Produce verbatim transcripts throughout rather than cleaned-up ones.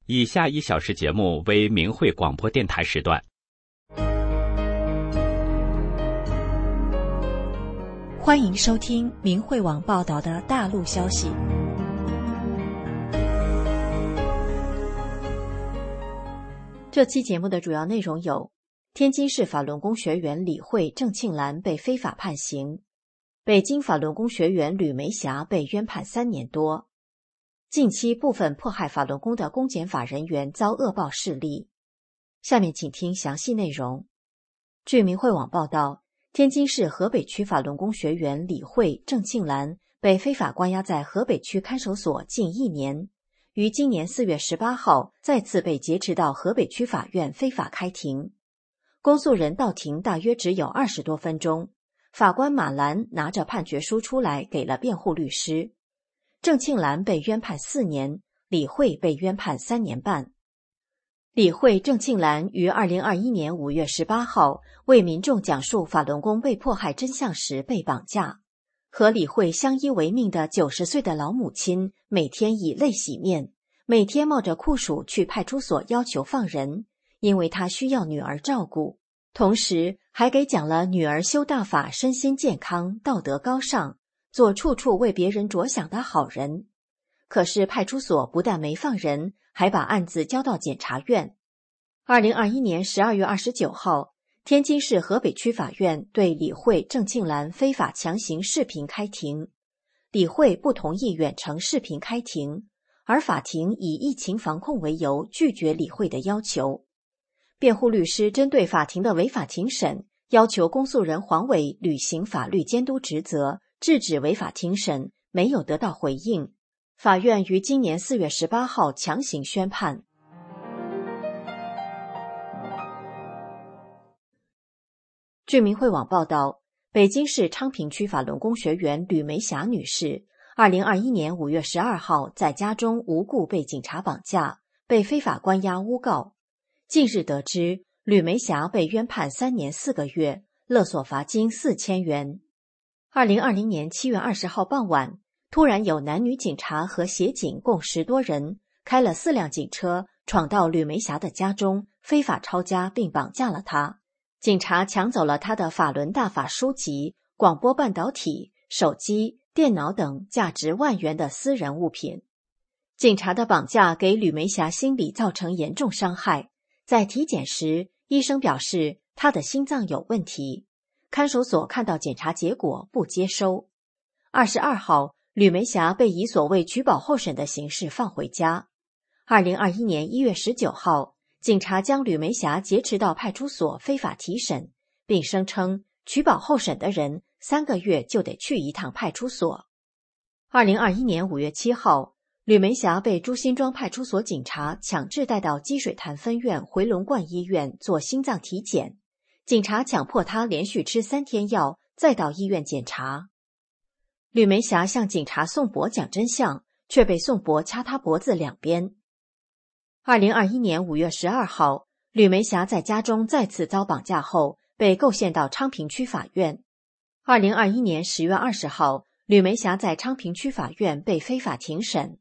以下一小时节目为明慧广播电台时段。 欢迎收听明慧网报道的大陆消息。这期节目的主要内容有：天津市法轮功学员李慧、郑庆兰被非法判刑；北京法轮功学员吕梅霞被冤判三年多；近期部分迫害法轮功的公检法人员遭恶报事例。下面请听详细内容。据明慧网报道，天津市河北区法轮功学员李慧、郑庆兰被非法关押在河北区看守所近一年，于今年四月十八号再次被劫持到河北区法院非法开庭。公诉人到庭大约只有二十多分钟，法官马兰拿着判决书出来给了辩护律师。郑庆兰被冤判四年，李慧被冤判三年半。李慧、郑庆兰于二零二一年五月十八号为民众讲述法轮功被迫害真相时被绑架。和李慧相依为命的九十岁的老母亲每天以泪洗面，每天冒着酷暑去派出所要求放人，因为她需要女儿照顾，同时还给讲了女儿修大法身心健康、道德高尚，做处处为别人着想的好人。可是派出所不但没放人，还把案子交到检察院。二零二一年十二月二十九号，天津市河北区法院对李慧、郑庆兰非法强行视频开庭。李慧不同意远程视频开庭，而法庭以疫情防控为由拒绝李慧的要求。辩护律师针对法庭的违法庭审，要求公诉人黄伟履行法律监督职责，制止违法庭审，没有得到回应。法院于今年四月十八号强行宣判。据明慧网报道，北京市昌平区法轮功学员吕梅霞女士二零二一年五月十二号在家中无故被警察绑架，被非法关押诬告。近日得知，吕梅霞被冤判三年四个月，勒索罚金四千元。二零二零年七月二十号傍晚，突然有男女警察和协警共十多人开了四辆警车闯到吕梅霞的家中，非法抄家并绑架了她。警察抢走了她的法轮大法书籍、广播半导体、手机、电脑等价值万元的私人物品。警察的绑架给吕梅霞心理造成严重伤害，在体检时，医生表示她的心脏有问题。看守所看到检查结果不接收。二十二号，吕梅霞被以所谓取保候审的形式放回家。二零二一年一月十九号，警察将吕梅霞劫持到派出所非法提审，并声称取保候审的人三个月就得去一趟派出所。二零二一年五月七号，吕梅霞被朱辛庄派出所警察强制带到积水潭分院回龙观医院做心脏体检，警察强迫她连续吃三天药，再到医院检查。吕梅霞向警察宋博讲真相，却被宋博掐她脖子两边。二零二一年五月十二号，吕梅霞在家中再次遭绑架后，被构陷到昌平区法院。二零二一年十月二十号，吕梅霞在昌平区法院被非法庭审。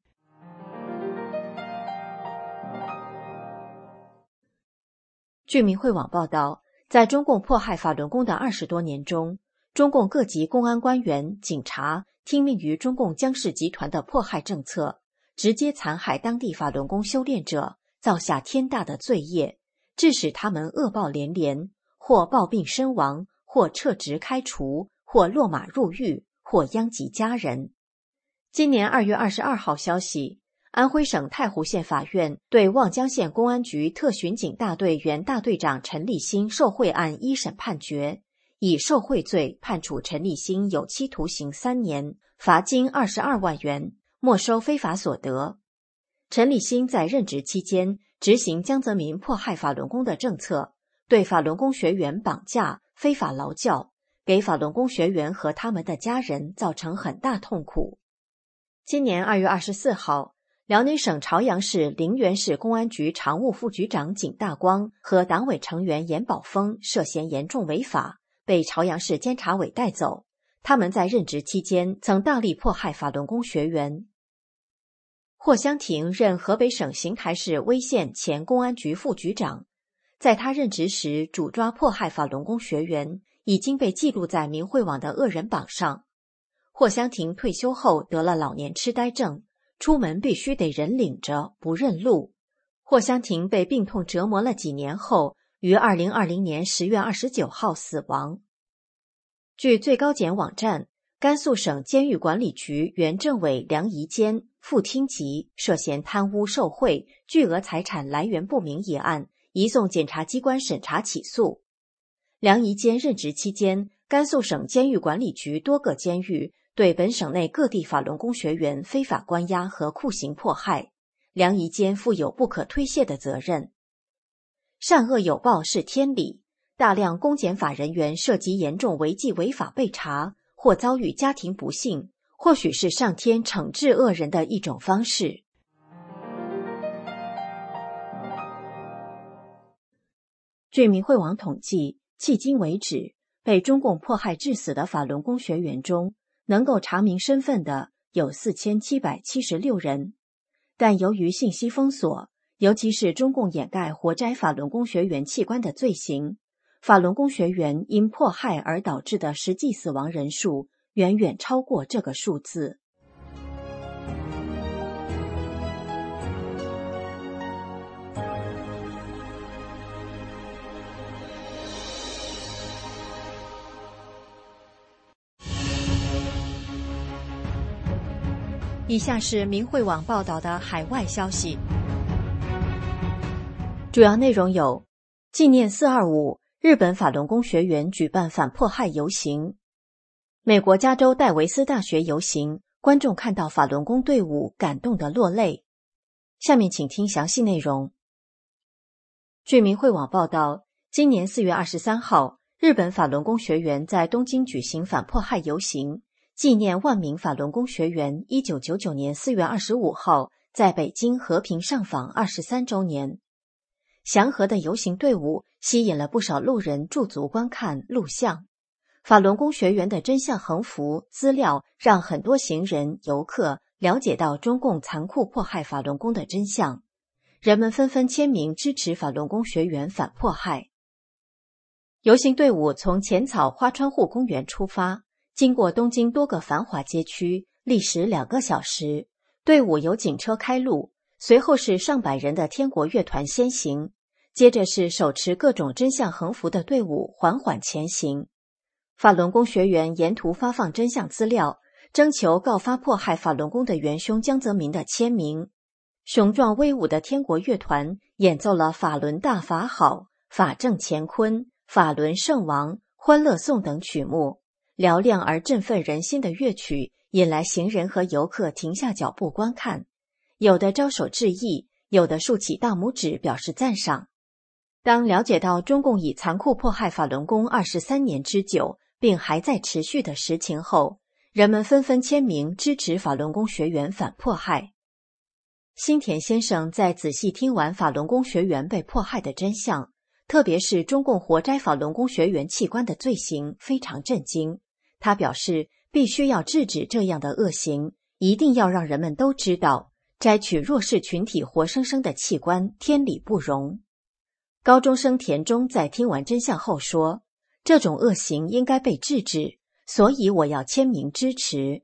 据明慧网报道，在中共迫害法轮功的二十多年中，中共各级公安官员、警察听命于中共江氏集团的迫害政策，直接残害当地法轮功修炼者，造下天大的罪业，致使他们恶报连连，或暴病身亡，或撤职开除，或落马入狱，或殃及家人。今年二月二十二号消息，安徽省太湖县法院对望江县公安局特巡警大队原大队长陈立新受贿案一审判决，以受贿罪判处陈立新有期徒刑三年，罚金二十二万元，没收非法所得。陈立新在任职期间执行江泽民迫害法轮功的政策，对法轮功学员绑架、非法劳教，给法轮功学员和他们的家人造成很大痛苦。今年二月二十四号，辽宁省朝阳市陵园市公安局常务副局长景大光和党委成员严宝峰涉嫌严重违法，被朝阳市监察委带走。他们在任职期间曾大力迫害法轮功学员。 霍湘婷任河北省邢台市威县前公安局副局长，在他任职时主抓迫害法轮功学员，已经被记录在明慧网的恶人榜上。霍湘婷退休后得了老年痴呆症，出门必须得人领着，不认路。霍湘婷被病痛折磨了几年后，于二零二零年十月二十九号死亡。据最高检网站，甘肃省监狱管理局原政委梁宜坚、傅厅吉涉嫌贪污受贿、巨额财产来源不明一案，移送检察机关审查起诉。梁宜坚任职期间，甘肃省监狱管理局多个监狱对本省内各地法轮功学员非法关押和酷刑迫害，梁宜坚负有不可推卸的责任。善恶有报是天理，大量公检法人员涉及严重违纪违法被查，或遭遇家庭不幸，或许是上天惩治恶人的一种方式。据明慧网统计，迄今为止，被中共迫害致死的法轮功学员中，能够查明身份的有四千七百七十六人，但由于信息封锁，尤其是中共掩盖活摘法轮功学员器官的罪行，法轮功学员因迫害而导致的实际死亡人数远远超过这个数字。以下是明慧网报道的海外消息，主要内容有：纪念四二五，日本法轮功学员举办反迫害游行；美国加州戴维斯大学游行，观众看到法轮功队伍感动得落泪。下面请听详细内容。据明慧网报道，今年四月二十三号，日本法轮功学员在东京举行反迫害游行，纪念万名法轮功学员一九九九年四月二十五号在北京和平上访二十三周年。祥和的游行队伍吸引了不少路人驻足观看录像。法轮功学员的真相横幅资料让很多行人游客了解到中共残酷迫害法轮功的真相，人们纷纷签名支持法轮功学员反迫害。游行队伍从浅草花川户公园出发，经过东京多个繁华街区，历时两个小时。队伍由警车开路，随后是上百人的天国乐团先行，接着是手持各种真相横幅的队伍缓缓前行。法轮功学员沿途发放真相资料，征求告发迫害法轮功的元凶江泽民的签名。雄壮威武的天国乐团演奏了法轮大法好、法正乾坤、法轮圣王、欢乐颂等曲目，嘹亮而振奋人心的乐曲引来行人和游客停下脚步观看，有的招手致意，有的竖起大拇指表示赞赏。当了解到中共以残酷迫害法轮功二十三年之久，并还在持续的实情后，人们纷纷签名支持法轮功学员反迫害。新田先生在仔细听完法轮功学员被迫害的真相，特别是中共活摘法轮功学员器官的罪行，非常震惊。他表示，必须要制止这样的恶行，一定要让人们都知道，摘取弱势群体活生生的器官，天理不容。高中生田中在听完真相后说，这种恶行应该被制止，所以我要签名支持。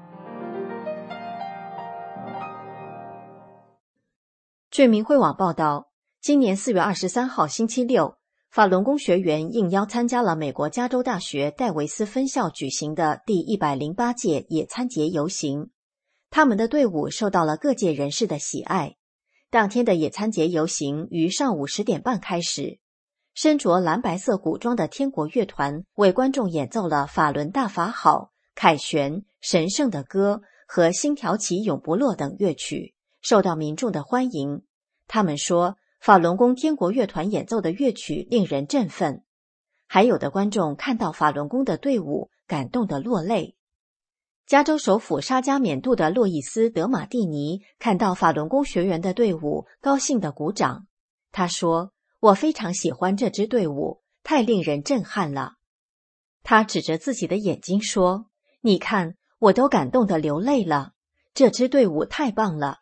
据明慧网报道，今年四月二十三号星期六，法轮功学员应邀参加了美国加州大学戴维斯分校举行的第一百零八届野餐节游行，他们的队伍受到了各界人士的喜爱。当天的野餐节游行于上午十点半开始，身着蓝白色古装的天国乐团为观众演奏了法轮大法好、凯旋、神圣的歌和星条旗永不落等乐曲，受到民众的欢迎。他们说，法轮功天国乐团演奏的乐曲令人振奋。还有的观众看到法轮功的队伍，感动得落泪。加州首府沙加缅度的洛伊斯·德马蒂尼看到法轮功学员的队伍，高兴地鼓掌。他说，我非常喜欢这支队伍，太令人震撼了。他指着自己的眼睛说，你看，我都感动得流泪了，这支队伍太棒了，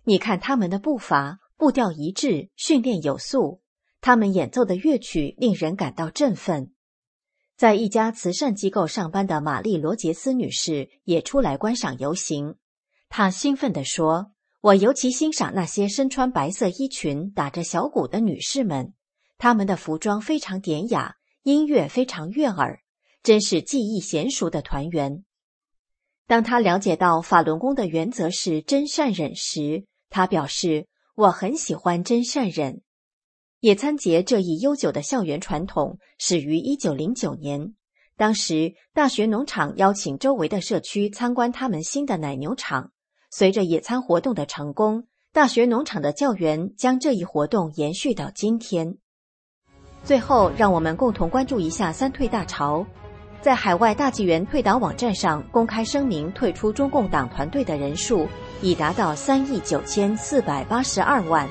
你看他们的步伐，步调一致，训练有素，他们演奏的乐曲令人感到振奋。在一家慈善机构上班的玛丽·罗杰斯女士也出来观赏游行。她兴奋地说，我尤其欣赏那些身穿白色衣裙打着小鼓的女士们，她们的服装非常典雅，音乐非常悦耳，真是技艺娴熟的团员。当她了解到法轮功的原则是真善忍时，她表示，我很喜欢真善忍。野餐节这一悠久的校园传统始于一九零九年，当时大学农场邀请周围的社区参观他们新的奶牛场。随着野餐活动的成功，大学农场的教员将这一活动延续到今天。最后，让我们共同关注一下三退大潮。在海外大纪元退党网站上公开声明退出中共党团队的人数已达到三亿九千四百八十二万。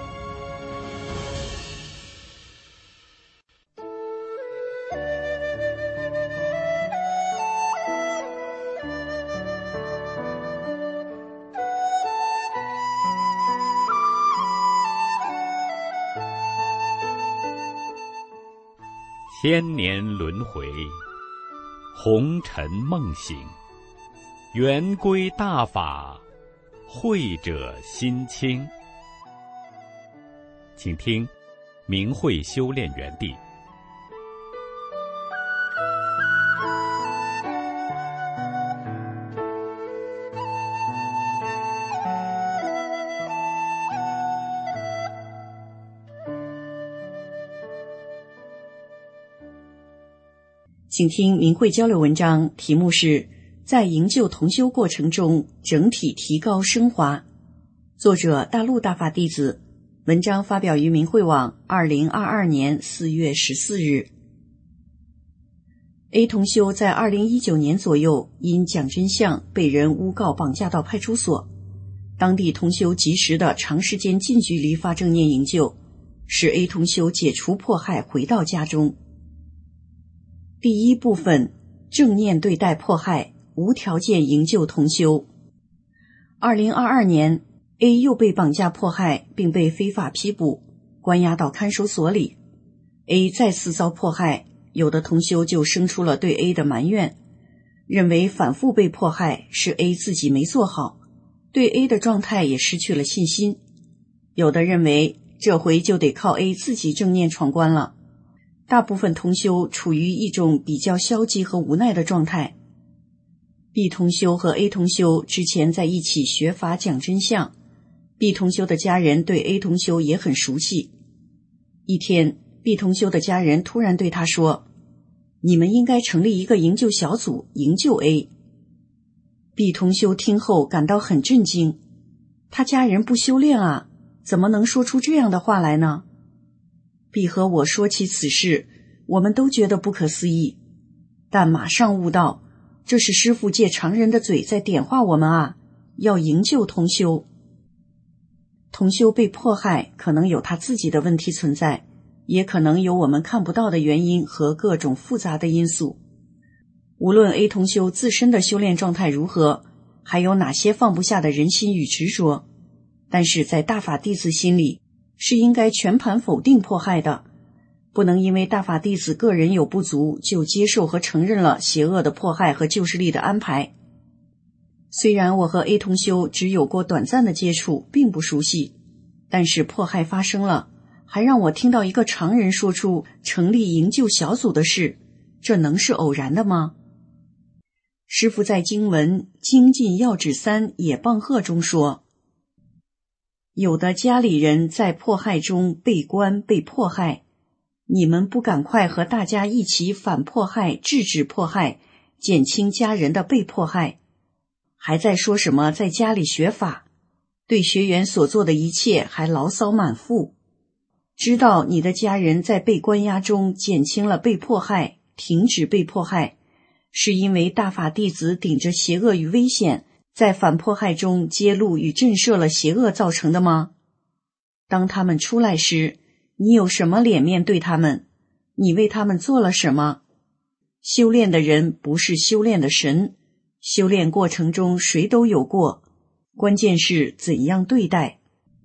千年轮回，红尘梦醒，圆规大法，慧者心清。请听明慧修炼园地。 请听明慧交流文章，题目是在营救同修过程中整体提高升华，作者大陆大法弟子，文章发表于明慧网二零二二年四月十四日。A 同修在二零一九年左右因讲真相被人诬告绑架到派出所，当地同修及时的长时间近距离发正念营救，使 A 同修解除迫害回到家中。第一部分，正念对待迫害，无条件营救同修。二零二二年 A 又被绑架迫害，并被非法批捕，关押到看守所里。 A 再次遭迫害，有的同修就生出了对 A 的埋怨，认为反复被迫害是 A 自己没做好，对 A 的状态也失去了信心。有的认为这回就得靠 A 自己正念闯关了。大部分同修处于一种比较消极和无奈的状态。 B 同修和 A 同修之前在一起学法讲真相， B 同修的家人对 A 同修也很熟悉。一天， B 同修的家人突然对他说，你们应该成立一个营救小组，营救 A。 B 同修听后感到很震惊，他家人不修炼啊，怎么能说出这样的话来呢？ B 和我说起此事，我们都觉得不可思议，但马上悟到，这是师父借常人的嘴在点化我们啊，要营救同修。同修被迫害，可能有他自己的问题存在，也可能有我们看不到的原因和各种复杂的因素。无论 A 同修自身的修炼状态如何，还有哪些放不下的人心与执着，但是在大法弟子心里，是应该全盘否定迫害的，不能因为大法弟子个人有不足，就接受和承认了邪恶的迫害和救世力的安排。虽然我和 A 同修只有过短暂的接触，并不熟悉，但是迫害发生了，还让我听到一个常人说出成立营救小组的事，这能是偶然的吗？师父在经文《精进要旨三野棒鹤》中说，有的家里人在迫害中被关被迫害，你们不赶快和大家一起反迫害，制止迫害，减轻家人的被迫害，还在说什么在家里学法，对学员所做的一切还牢骚满腹。知道你的家人在被关押中减轻了被迫害，停止被迫害，是因为大法弟子顶着邪恶与危险，在反迫害中揭露与震慑了邪恶造成的吗？当他们出来时，你有什么脸面对他们？你为他们做了什么？修炼的人不是修炼的神，修炼过程中谁都有过， 关键是怎样对待。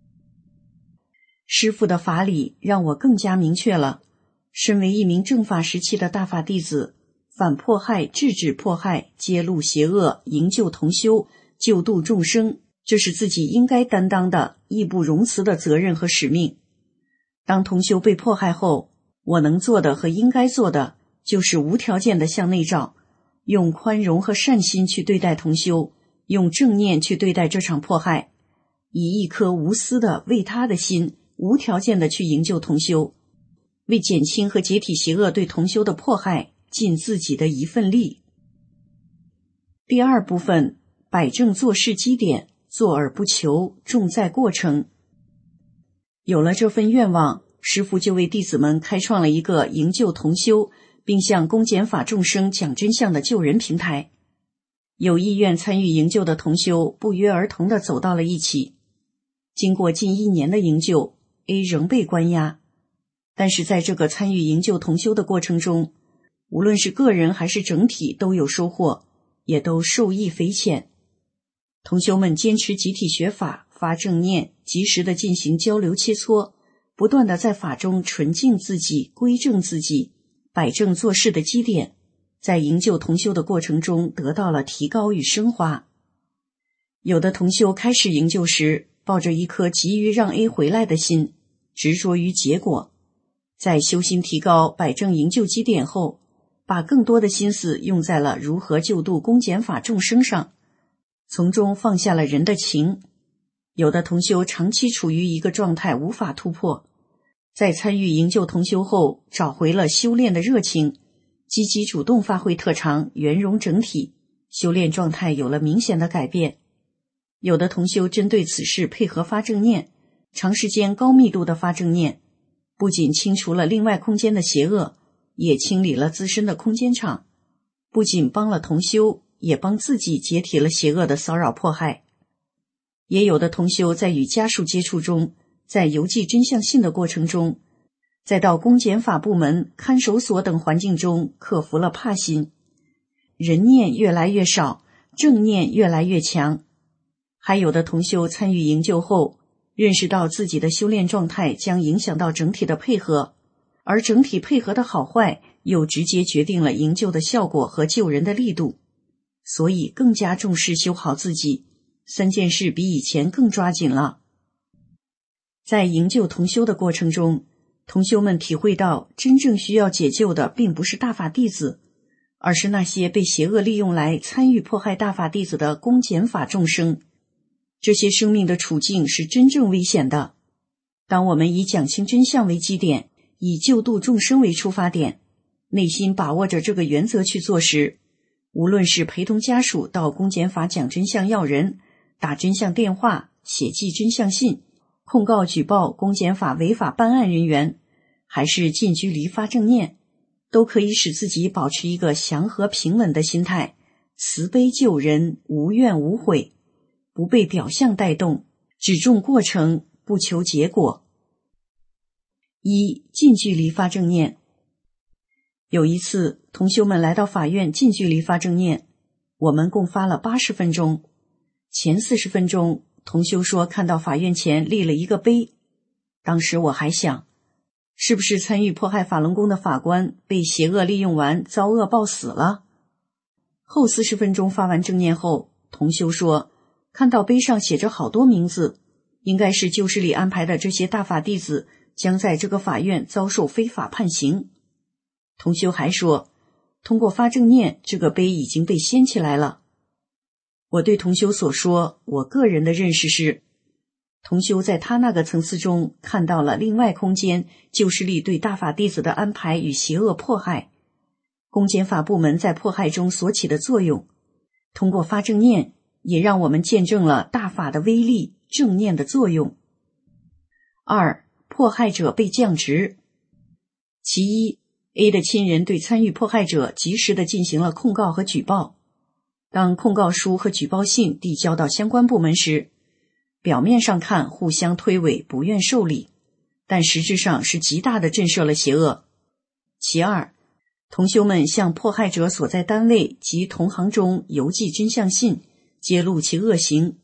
师父的法理让我更加明确了，身为一名正法时期的大法弟子，反迫害、制止迫害、揭露邪恶、营救同修、救度众生，这是自己应该担当的义不容辞的责任和使命。当同修被迫害后，我能做的和应该做的就是无条件的向内照，用宽容和善心去对待同修，用正念去对待这场迫害，以一颗无私的为他的心，无条件的去营救同修，为减轻和解体邪恶对同修的迫害尽自己的一份力。第二部分，摆正做事基点，做而不求，重在过程。有了这份愿望，师父就为弟子们开创了一个营救同修并向公检法众生讲真相的救人平台。有意愿参与营救的同修不约而同地走到了一起。经过近一年的营救， A 仍被关押，但是在这个参与营救同修的过程中，无论是个人还是整体都有收获，也都受益匪浅。同修们坚持集体学法，发正念，及时地进行交流切磋，不断地在法中纯净自己，归正自己，摆正做事的基点，在营救同修的过程中得到了提高与升华。有的同修开始营救时，抱着一颗急于让 A 回来的心，执着于结果，在修心提高、摆正营救基点后，把更多的心思用在了如何救度公检法众生上，从中放下了人的情。有的同修长期处于一个状态无法突破，在参与营救同修后找回了修炼的热情，积极主动发挥特长，圆融整体，修炼状态有了明显的改变。有的同修针对此事配合发正念，长时间高密度的发正念，不仅清除了另外空间的邪恶，也清理了自身的空间场，不仅帮了同修，也帮自己解体了邪恶的骚扰迫害。也有的同修在与家属接触中，在邮寄真相信的过程中，再到公检法部门、看守所等环境中克服了怕心，人念越来越少，正念越来越强。还有的同修参与营救后，认识到自己的修炼状态将影响到整体的配合，而整体配合的好坏又直接决定了营救的效果和救人的力度，所以更加重视修好自己，三件事比以前更抓紧了。在营救同修的过程中，同修们体会到真正需要解救的并不是大法弟子，而是那些被邪恶利用来参与迫害大法弟子的公检法众生。这些生命的处境是真正危险的。当我们以讲清真相为基点，以救度众生为出发点，内心把握着这个原则去做时，无论是陪同家属到公检法讲真相要人，打真相电话，写寄真相信，控告举报公检法违法办案人员，还是近距离发正念，都可以使自己保持一个祥和平稳的心态，慈悲救人，无怨无悔，不被表象带动，只重过程，不求结果。一、近距离发正念。有一次，同修们来到法院近距离发正念，我们共发了八十分钟。前四十分钟，同修说看到法院前立了一个碑。当时我还想，是不是参与迫害法轮功的法官被邪恶利用完，遭恶报死了？后四十分钟发完正念后，同修说看到碑上写着好多名字，应该是旧势力安排的这些大法弟子将在这个法院遭受非法判刑。同修还说，通过发正念，这个碑已经被掀起来了。我对同修所说，我个人的认识是，同修在他那个层次中看到了另外空间旧势力对大法弟子的安排与邪恶迫害，公检法部门在迫害中所起的作用。通过发正念，也让我们见证了大法的威力，正念的作用。二、迫害者被降职。其一， A 的亲人对参与迫害者及时地进行了控告和举报。当控告书和举报信递交到相关部门时，表面上看互相推诿，不愿受理，但实质上是极大地震慑了邪恶。其二，同修们向迫害者所在单位及同行中邮寄真相信，揭露其恶行，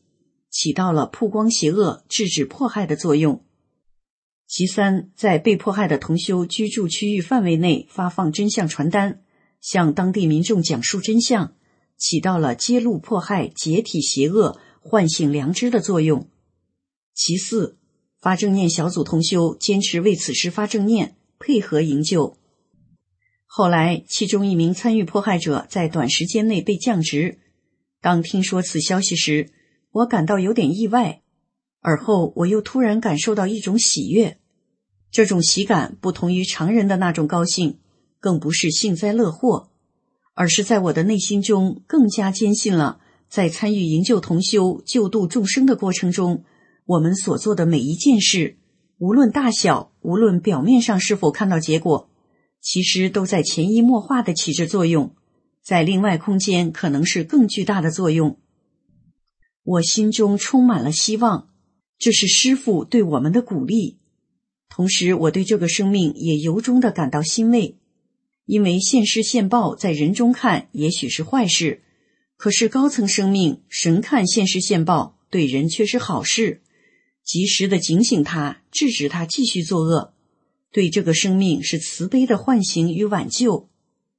起到了曝光邪恶、制止迫害的作用。其三，在被迫害的同修居住区域范围内发放真相传单，向当地民众讲述真相，起到了揭露迫害、解体邪恶、唤醒良知的作用。其四，发正念小组同修坚持为此事发正念，配合营救。后来，其中一名参与迫害者在短时间内被降职。当听说此消息时，我感到有点意外，而后我又突然感受到一种喜悦。这种喜感不同于常人的那种高兴，更不是幸灾乐祸，而是在我的内心中更加坚信了，在参与营救同修、救度众生的过程中，我们所做的每一件事，无论大小，无论表面上是否看到结果，其实都在潜移默化地起着作用，在另外空间可能是更巨大的作用。我心中充满了希望，这是师父对我们的鼓励。同时，我对这个生命也由衷地感到欣慰，因为现世现报在人中看也许是坏事，可是高层生命神看现世现报对人却是好事，及时地警醒他，制止他继续作恶，对这个生命是慈悲的唤醒与挽救。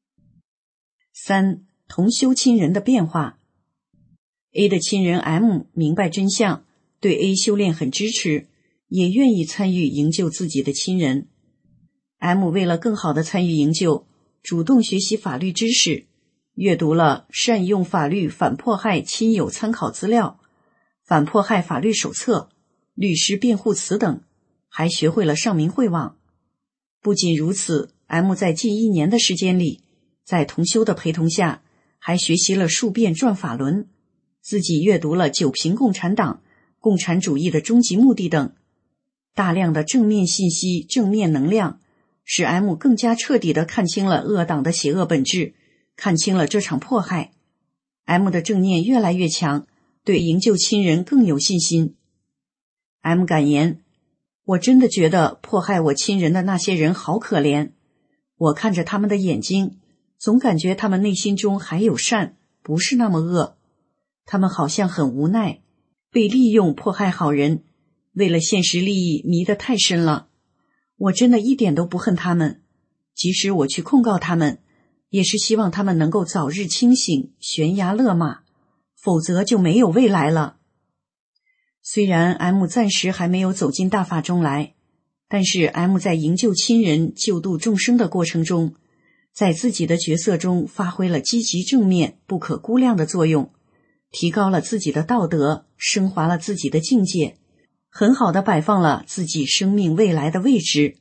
三、同修亲人的变化。 A 的亲人 M 明白真相，对 A 修炼很支持，也愿意参与营救自己的亲人。 M 为了更好地参与营救，主动学习法律知识，阅读了善用法律反迫害亲友参考资料、反迫害法律手册、律师辩护词等，还学会了上明慧网。不仅如此， M 在近一年的时间里，在同修的陪同下，还学习了数遍转法轮，自己阅读了《九评共产党》、共产主义的终极目的等，大量的正面信息、正面能量，使 M 更加彻底地看清了恶党的邪恶本质，看清了这场迫害。 M 的正念越来越强，对营救亲人更有信心。 M 感言：我真的觉得迫害我亲人的那些人好可怜，我看着他们的眼睛，总感觉他们内心中还有善，不是那么恶。他们好像很无奈，被利用迫害好人，为了现实利益迷得太深了。我真的一点都不恨他们，即使我去控告他们，也是希望他们能够早日清醒，悬崖勒马，否则就没有未来了。虽然 M 暂时还没有走进大法中来，但是 M 在营救亲人、救度众生的过程中，在自己的角色中发挥了积极正面、不可估量的作用，提高了自己的道德，升华了自己的境界，很好地摆放了自己生命未来的位置。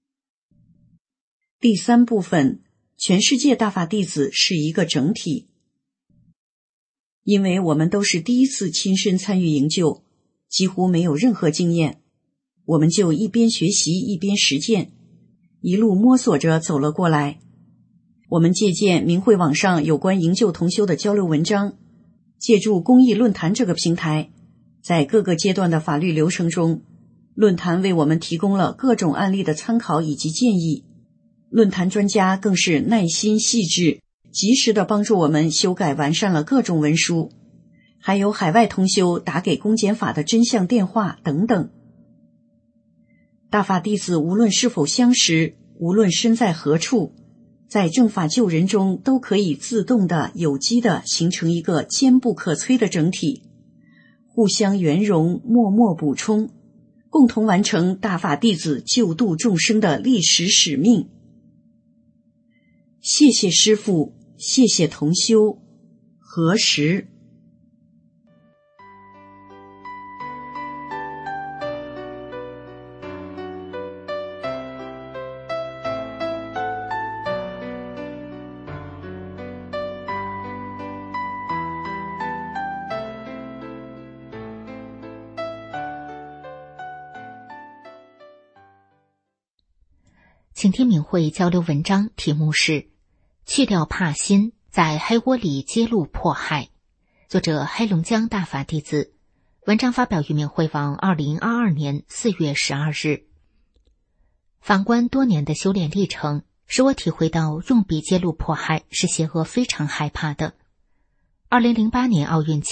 第三部分，全世界大法弟子是一个整体。因为我们都是第一次亲身参与营救，几乎没有任何经验，我们就一边学习一边实践，一路摸索着走了过来。我们借鉴明慧网上有关营救同修的交流文章，借助公益论坛这个平台，在各个阶段的法律流程中，论坛为我们提供了各种案例的参考以及建议。论坛专家更是耐心细致，及时地帮助我们修改完善了各种文书，还有海外同修打给公检法的真相电话等等。大法弟子无论是否相识，无论身在何处，在正法救人中都可以自动的、有机的形成一个坚不可摧的整体，互相圆融，默默补充，共同完成大法弟子救度众生的历史使命。谢谢师父，谢谢同修，何时？ 请听明慧交流文章，题目是去掉怕心，在黑窝里揭露迫害，作者黑龙江大法弟子，文章发表于明慧网二零二二年四月十二日。反观多年的修炼历程，使我体会到用笔揭露迫害是邪恶非常害怕的。二零零八年奥运前，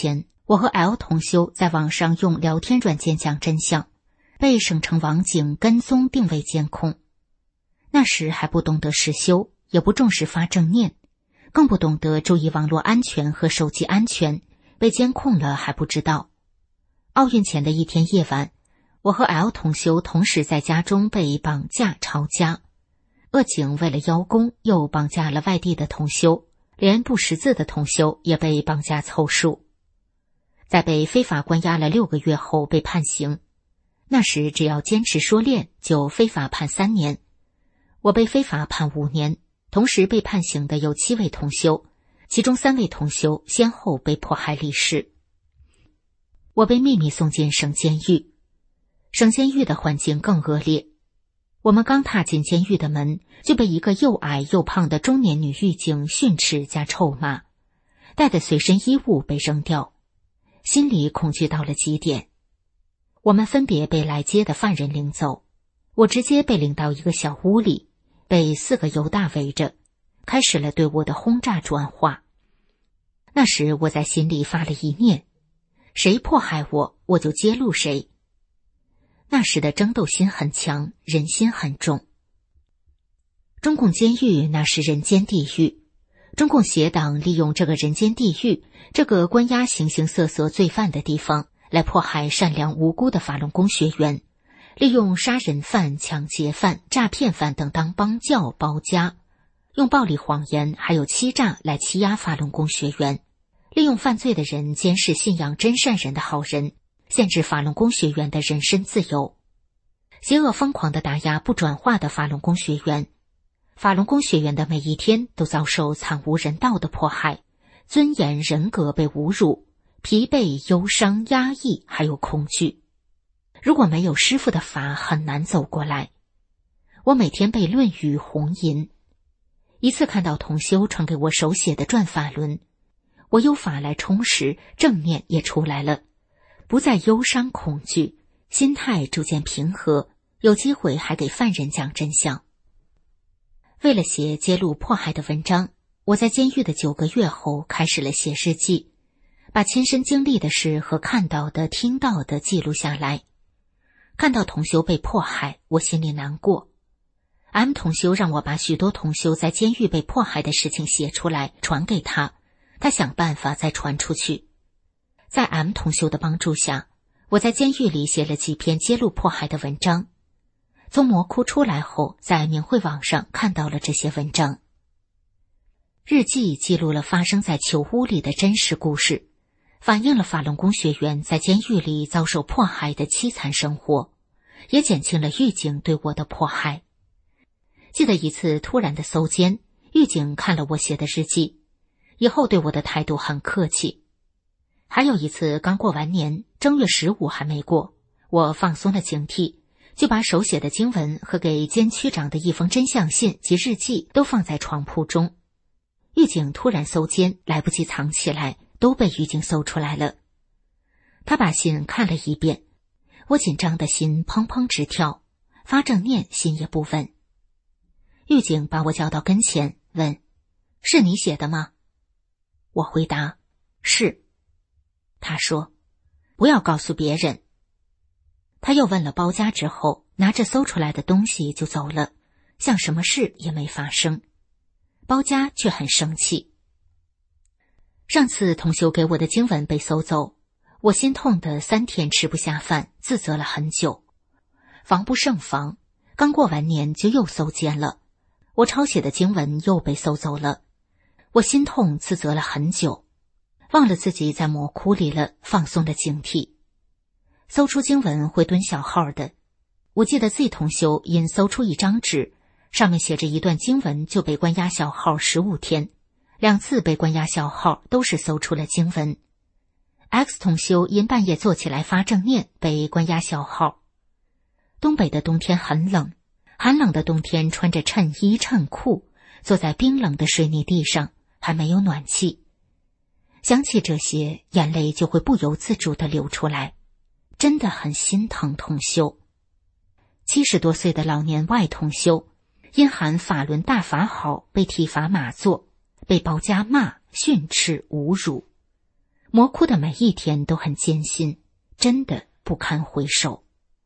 我和 L 同修在网上用聊天软件讲真相，被省城网警跟踪定位监控。那时还不懂得实修，也不重视发正念，更不懂得注意网络安全和手机安全，被监控了还不知道。奥运前的一天夜晚，我和 L 同修同时在家中被绑架抄家。恶警为了邀功，又绑架了外地的同修，连不识字的同修也被绑架凑数。在被非法关押了六个月后被判刑，那时只要坚持说练就非法判三年。我被非法判五年，同时被判刑的有七位同修，其中三位同修先后被迫害离世。我被秘密送进省监狱，省监狱的环境更恶劣。我们刚踏进监狱的门，就被一个又矮又胖的中年女狱警训斥加臭骂，带的随身衣物被扔掉，心里恐惧到了极点。我们分别被来接的犯人领走，我直接被领到一个小屋里，被四个犹大围着，开始了对我的轰炸转化。那时我在心里发了一念，谁迫害我，我就揭露谁。那时的争斗心很强，人心很重。中共监狱那是人间地狱，中共邪党利用这个人间地狱，这个关押形形色色罪犯的地方，来迫害善良无辜的法轮功学员，利用杀人犯、抢劫犯、诈骗犯等当帮教包夹，用暴力谎言还有欺诈来欺压法轮功学员，利用犯罪的人监视信仰真善人的好人，限制法轮功学员的人身自由，邪恶疯狂地打压不转化的法轮功学员。法轮功学员的每一天都遭受惨无人道的迫害，尊严人格被侮辱，疲惫、忧伤、压抑还有恐惧。如果没有师父的法，很难走过来。我每天被论语红吟，一次看到同修传给我手写的转法轮，我有法来充实，正念也出来了，不再忧伤恐惧，心态逐渐平和，有机会还给犯人讲真相。为了写揭露迫害的文章，我在监狱的九个月后开始了写日记，把亲身经历的事和看到的、听到的记录下来。看到同修被迫害，我心里难过。M 同修让我把许多同修在监狱被迫害的事情写出来，传给他，他想办法再传出去。在 M 同修的帮助下，我在监狱里写了几篇揭露迫害的文章。从魔窟出来后，在明慧网上看到了这些文章。日记记录了发生在囚屋里的真实故事，反映了法轮功学员在监狱里遭受迫害的凄惨生活，也减轻了狱警对我的迫害。记得一次突然的搜监，狱警看了我写的日记，以后对我的态度很客气。还有一次刚过完年，正月十五还没过，我放松了警惕，就把手写的经文和给监区长的一封真相信及日记都放在床铺中。狱警突然搜监，来不及藏起来，都被狱警搜出来了。他把信看了一遍，我紧张的心砰砰直跳，发正念心也不稳。狱警把我叫到跟前，问：是你写的吗？我回答：是。他说：不要告诉别人。他又问了包家之后，拿着搜出来的东西就走了，像什么事也没发生。包家却很生气。上次同修给我的经文被搜走，我心痛的三天吃不下饭，自责了很久。防不胜防，刚过完年就又搜监了，我抄写的经文又被搜走了，我心痛自责了很久，忘了自己在魔窟里了，放松了警惕。搜出经文会蹲小号的，我记得 Z 同修因搜出一张纸，上面写着一段经文就被关押小号十五天，两次被关押小号都是搜出了经文。X 同修因半夜坐起来发正念被关押小号。东北的冬天很冷，寒冷的冬天穿着衬衣衬裤，坐在冰冷的水泥地上，还没有暖气。想起这些，眼泪就会不由自主地流出来，真的很心疼同修。七十多岁的老年外同修，因喊法轮大法好被体罚马座，被包家骂、训斥、侮辱。 魔窟的每一天都很艰辛，真的不堪回首。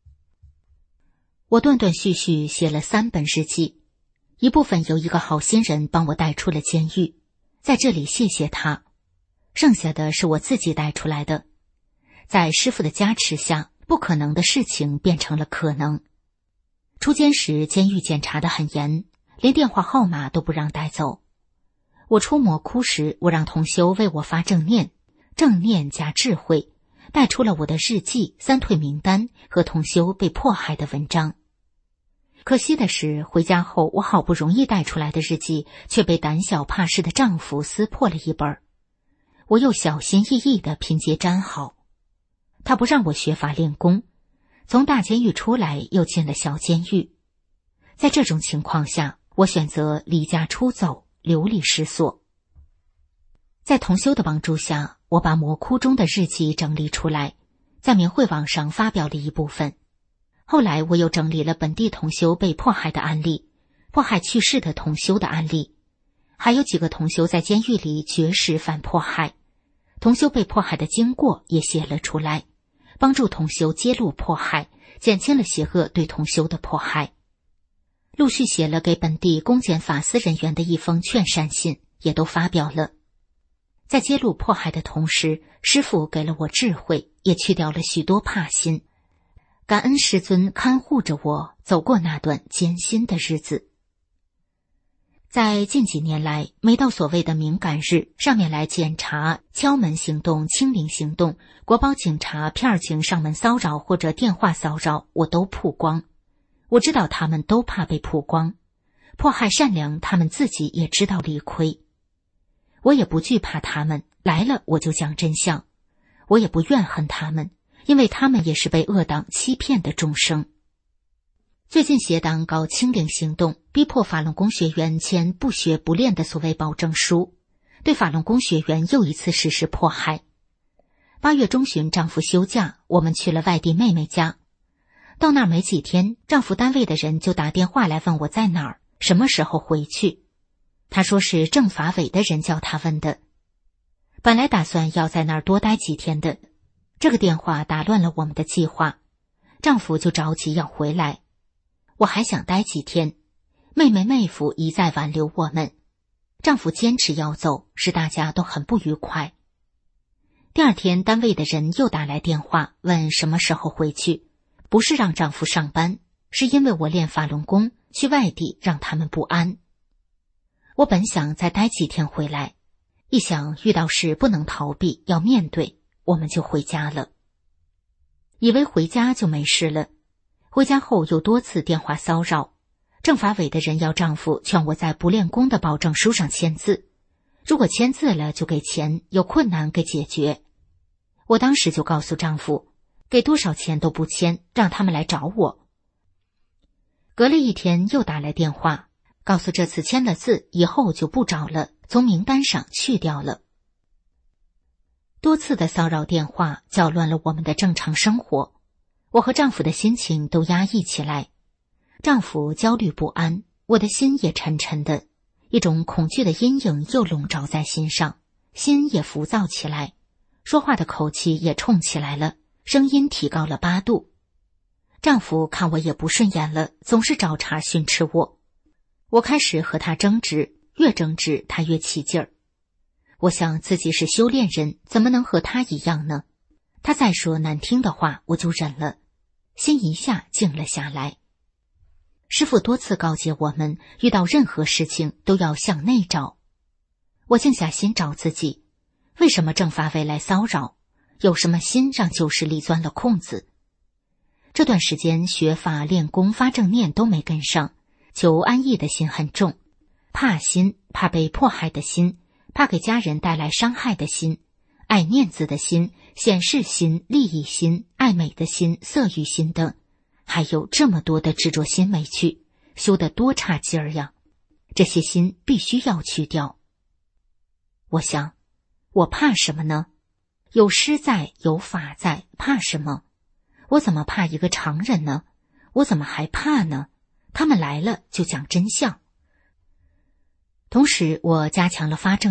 我断断续续写了三本日记，一部分由一个好心人帮我带出了监狱，在这里谢谢他。剩下的是我自己带出来的，在师父的加持下，不可能的事情变成了可能。出监时，监狱检查得很严，连电话号码都不让带走。我出魔窟时，我让同修为我发正念，正念加智慧，带出了我的日记、三退名单和同修被迫害的文章。可惜的是，回家后我好不容易带出来的日记却被胆小怕事的丈夫撕破了一本。我又小心翼翼地拼接粘好。他不让我学法练功，从大监狱出来又进了小监狱。在这种情况下，我选择离家出走，流离失所。在同修的帮助下，我把魔窟中的日记整理出来，在明慧网上发表了一部分。后来我又整理了本地同修被迫害的案例，迫害去世的同修的案例，还有几个同修在监狱里绝食反迫害，同修被迫害的经过也写了出来，帮助同修揭露迫害，减轻了邪恶对同修的迫害。陆续写了给本地公检法司人员的一封劝善信，也都发表了。在揭露迫害的同时，师父给了我智慧，也去掉了许多怕心。感恩师尊看护着我走过那段艰辛的日子。在近几年来，每到所谓的敏感日，上面来检查、敲门行动、清零行动、国保警察、片警上门骚扰或者电话骚扰，我都曝光。我知道他们都怕被曝光，迫害善良，他们自己也知道理亏。我也不惧怕他们，来了我就讲真相。我也不怨恨他们，因为他们也是被恶党欺骗的众生。最近邪党搞清零行动，逼迫法轮功学员签不学不练的所谓保证书，对法轮功学员又一次实施迫害。八月中旬，丈夫休假，我们去了外地妹妹家。到那儿没几天，丈夫单位的人就打电话来问我在哪儿，什么时候回去。他说是政法委的人叫他问的。本来打算要在那儿多待几天的，这个电话打乱了我们的计划，丈夫就着急要回来。我还想待几天，妹妹妹夫一再挽留我们，丈夫坚持要走，使大家都很不愉快。第二天，单位的人又打来电话问什么时候回去，不是让丈夫上班，是因为我练法轮功去外地让他们不安。我本想再待几天回来，一想遇到事不能逃避，要面对，我们就回家了。以为回家就没事了，回家后又多次电话骚扰，政法委的人要丈夫劝我在不练功的保证书上签字，如果签字了就给钱，有困难给解决。我当时就告诉丈夫，给多少钱都不签，让他们来找我。隔了一天又打来电话，告诉这次签了字以后就不找了，从名单上去掉了。多次的骚扰电话搅乱了我们的正常生活，我和丈夫的心情都压抑起来。丈夫焦虑不安，我的心也沉沉的，一种恐惧的阴影又笼罩在心上，心也浮躁起来，说话的口气也冲起来了，声音提高了八度。丈夫看我也不顺眼了，总是找茬训斥我。我开始和他争执，越争执他越起劲儿。我想自己是修炼人，怎么能和他一样呢？他再说难听的话，我就忍了，心一下静了下来。师父多次告诫我们，遇到任何事情都要向内找。我静下心找自己，为什么政法委来骚扰？有什么心让旧势力钻了空子？这段时间学法练功发正念都没跟上，求安逸的心很重，怕心，怕被迫害的心，怕给家人带来伤害的心，爱面子的心，显示心，利益心，爱美的心，色欲心等，还有这么多的执着心没去，修得多差劲儿呀！这些心必须要去掉。我想，我怕什么呢？有师在，有法在，怕什么？我怎么怕一个常人呢？我怎么还怕呢？他们来了就讲真相。同时我加强了发正念，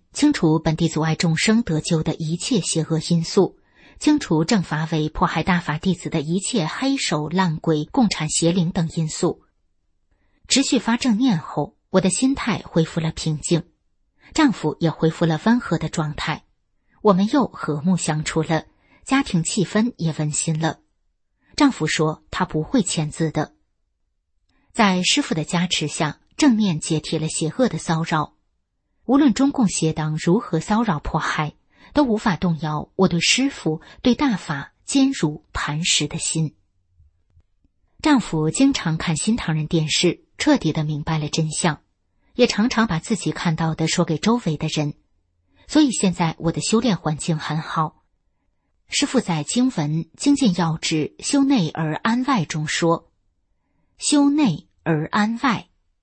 清除本地阻碍众生得救的一切邪恶因素，清除正法为迫害大法弟子的一切黑手烂鬼、共产邪灵等因素。持续发正念后，我的心态恢复了平静，丈夫也恢复了温和的状态，我们又和睦相处了，家庭气氛也温馨了。丈夫说他不会签字的。在师父的加持下，正念解体了邪恶的骚扰。无论中共邪党如何骚扰迫害，都无法动摇我对师父、对大法坚如磐石的心。丈夫经常看新唐人电视，彻底的明白了真相，也常常把自己看到的说给周围的人，所以现在我的修炼环境很好。师父在经文《精进要旨修内而安外》中说，修内而安外，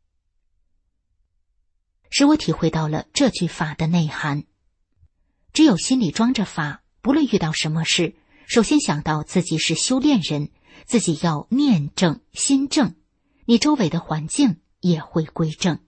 使我体会到了这句法的内涵。只有心里装着法，不论遇到什么事，首先想到自己是修炼人，自己要念正心正，你周围的环境也会归正。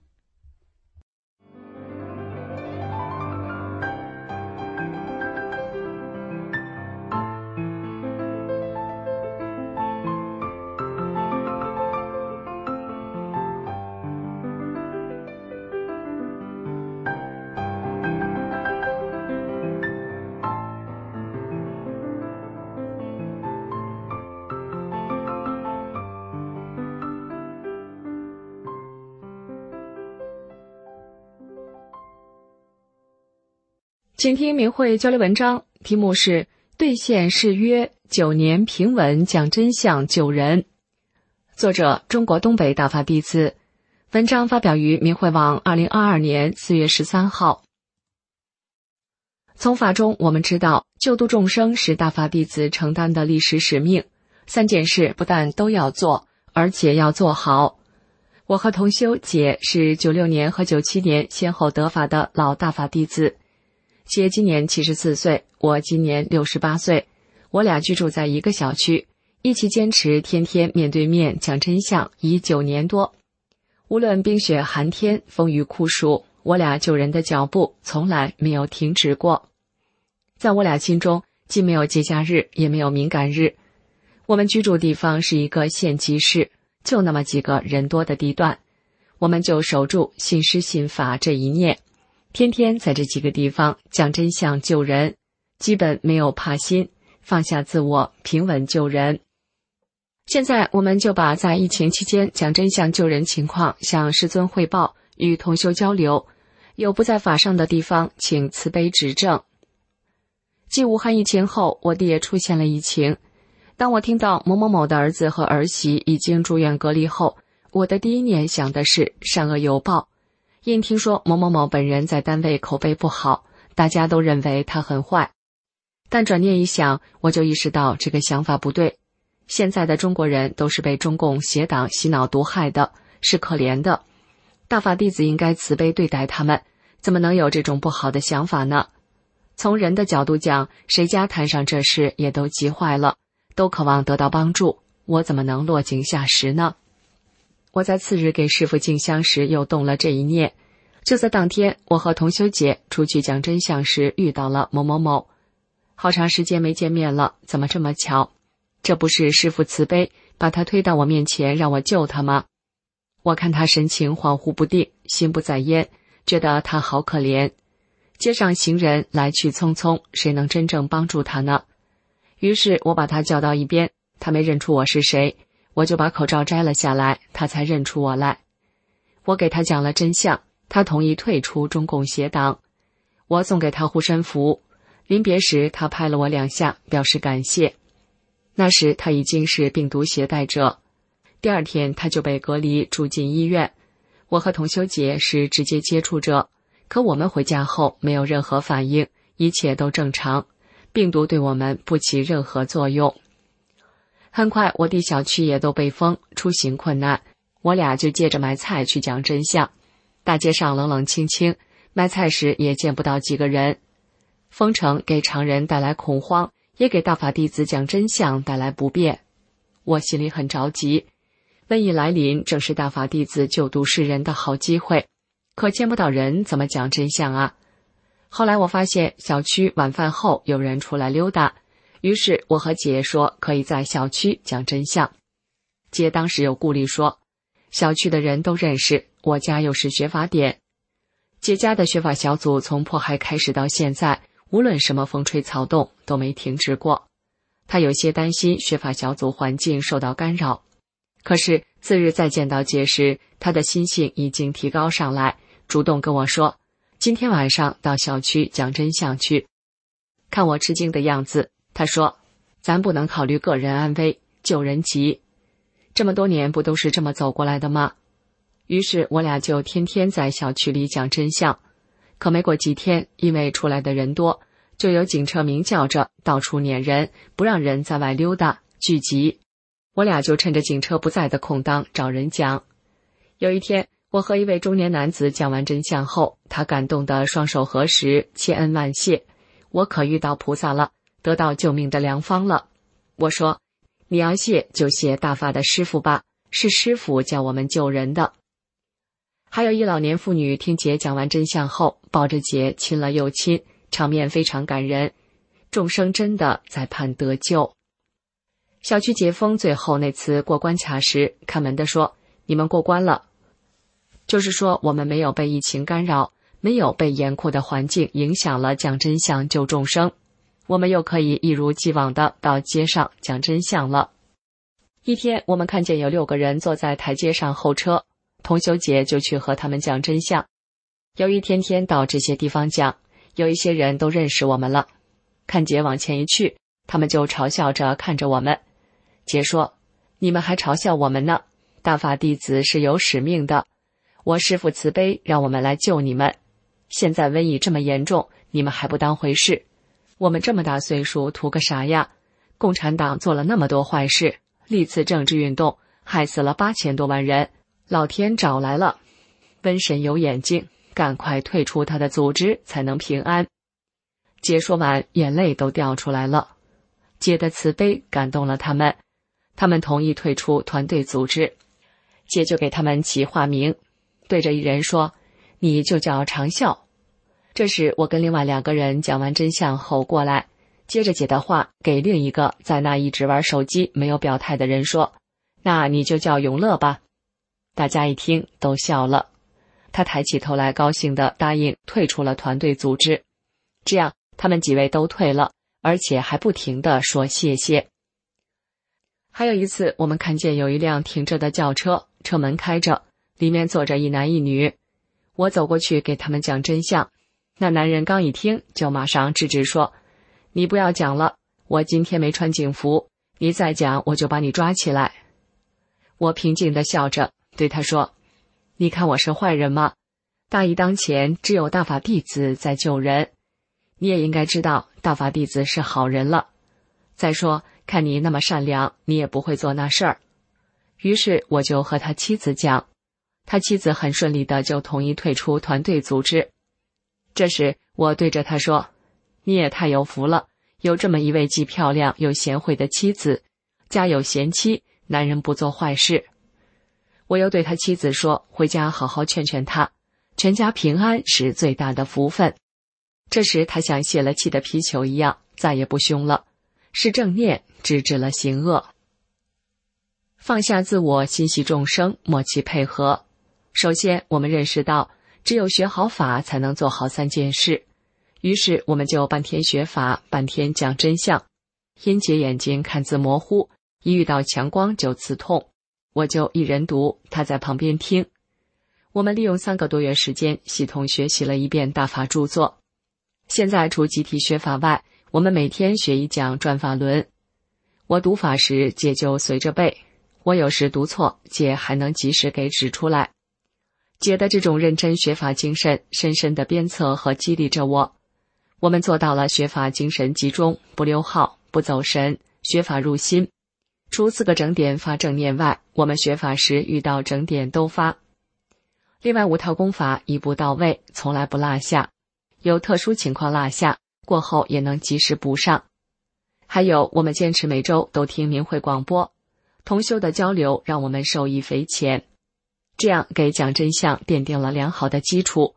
请听明慧交流文章，题目是兑现誓约，九年平稳讲真相救人。作者中国东北大法弟子，文章发表于明慧网二零二二年四月十三号。从法中我们知道，救度众生是大法弟子承担的历史使命，三件事不但都要做，而且要做好。我和同修姐是九六年和九七年先后得法的老大法弟子，姐今年七十四岁，我今年六十八岁，我俩居住在一个小区，一起坚持天天面对面讲真相已九年多。无论冰雪寒天、风雨酷暑，我俩救人的脚步从来没有停止过。在我俩心中，既没有节假日，也没有敏感日。我们居住地方是一个县级市，就那么几个人多的地段，我们就守住信师信法这一念，天天在这几个地方讲真相救人，基本没有怕心，放下自我，平稳救人。现在我们就把在疫情期间讲真相救人情况向师尊汇报，与同修交流，有不在法上的地方请慈悲指正。继武汉疫情后，我地也出现了疫情。当我听到某某某的儿子和儿媳已经住院隔离后，我的第一念想的是善恶有报。因听说某某某本人在单位口碑不好，大家都认为他很坏。但转念一想，我就意识到这个想法不对。现在的中国人都是被中共邪党洗脑毒害的，是可怜的。大法弟子应该慈悲对待他们，怎么能有这种不好的想法呢？从人的角度讲，谁家摊上这事也都急坏了，都渴望得到帮助，我怎么能落井下石呢？我在次日给师父敬香时又动了这一念。就在当天，我和同修姐出去讲真相时遇到了某某某，好长时间没见面了，怎么这么巧？这不是师父慈悲把他推到我面前让我救他吗？我看他神情恍惚不定，心不在焉，觉得他好可怜。街上行人来去匆匆，谁能真正帮助他呢？于是我把他叫到一边，他没认出我是谁，我就把口罩摘了下来，他才认出我来。我给他讲了真相，他同意退出中共邪党。我送给他护身符，临别时他拍了我两下，表示感谢。那时他已经是病毒携带者，第二天他就被隔离住进医院。我和同修姐是直接接触者，可我们回家后没有任何反应，一切都正常，病毒对我们不起任何作用。很快我弟小区也都被封，出行困难，我俩就接着买菜去讲真相。大街上冷冷清清，买菜时也见不到几个人。封城给常人带来恐慌，也给大法弟子讲真相带来不便。我心里很着急，瘟疫来临正是大法弟子救度世人的好机会，可见不到人怎么讲真相啊？ 后来我发现小区晚饭后有人出来溜达，于是我和姐说可以在小区讲真相。姐当时有顾虑说，小区的人都认识，我家又是学法点。姐家的学法小组从迫害开始到现在，无论什么风吹草动都没停止过。她有些担心学法小组环境受到干扰。可是次日再见到姐时，她的心性已经提高上来，主动跟我说，今天晚上到小区讲真相去。看我吃惊的样子，她说，咱不能考虑个人安危，救人急。这么多年不都是这么走过来的吗？于是我俩就天天在小区里讲真相。可没过几天，因为出来的人多，就有警车鸣叫着到处撵人，不让人在外溜达聚集。我俩就趁着警车不在的空当找人讲。有一天，我和一位中年男子讲完真相后，他感动得双手合十，千恩万谢，我可遇到菩萨了，得到救命的良方了。我说，你要谢就谢大法的师父吧，是师父教我们救人的。还有一老年妇女听姐讲完真相后，抱着姐亲了又亲，场面非常感人，众生真的在盼得救。小区解封最后那次过关卡时，看门的说，你们过关了，就是说我们没有被疫情干扰，没有被严酷的环境影响了讲真相救众生，我们又可以一如既往的到街上讲真相了。一天我们看见有六个人坐在台阶上候车，同修姐就去和他们讲真相。由于天天到这些地方讲，有一些人都认识我们了，看姐往前一去，他们就嘲笑着看着我们。姐说，你们还嘲笑我们呢，大法弟子是有使命的，我师父慈悲让我们来救你们，现在瘟疫这么严重，你们还不当回事，我们这么大岁数图个啥呀？共产党做了那么多坏事，历次政治运动害死了八千多万人，老天找来了，瘟神有眼睛，赶快退出他的组织才能平安。姐说完眼泪都掉出来了，姐的慈悲感动了他们，他们同意退出团队组织。姐就给他们起化名，对着一人说，你就叫长啸。这时我跟另外两个人讲完真相后过来，接着姐的话给另一个在那一直玩手机没有表态的人说，那你就叫永乐吧。大家一听都笑了，他抬起头来高兴地答应退出了团队组织。这样他们几位都退了，而且还不停地说谢谢。还有一次我们看见有一辆停着的轿车，车门开着，里面坐着一男一女。我走过去给他们讲真相，那男人刚一听就马上制止说，你不要讲了，我今天没穿警服，你再讲我就把你抓起来。我平静地笑着对他说，你看我是坏人吗？大义当前，只有大法弟子在救人，你也应该知道大法弟子是好人了。再说看你那么善良，你也不会做那事儿。于是我就和他妻子讲，他妻子很顺利的就同意退出团队组织。这时我对着他说，你也太有福了，有这么一位既漂亮又贤惠的妻子，家有贤妻，男人不做坏事。我又对他妻子说，回家好好劝劝他，全家平安是最大的福分。这时他像泄了气的皮球一样，再也不凶了，是正念制止了行恶。放下自我，心系众生，默契配合。首先我们认识到，只有学好法才能做好三件事，于是我们就半天学法，半天讲真相。因姐眼睛看字模糊，一遇到强光就刺痛，我就一人读，他在旁边听。我们利用三个多月时间，系统学习了一遍大法著作。现在除集体学法外，我们每天学一讲转法轮。我读法时，姐就随着背，我有时读错，姐还能及时给指出来。姐的这种认真学法精神，深深地鞭策和激励着我。我们做到了学法精神集中，不溜号，不走神，学法入心。除四个整点发正念外，我们学法时遇到整点都发。另外五套功法一步到位，从来不落下，有特殊情况落下，过后也能及时补上。还有我们坚持每周都听明慧广播，同修的交流让我们受益匪浅，这样给讲真相奠定了良好的基础，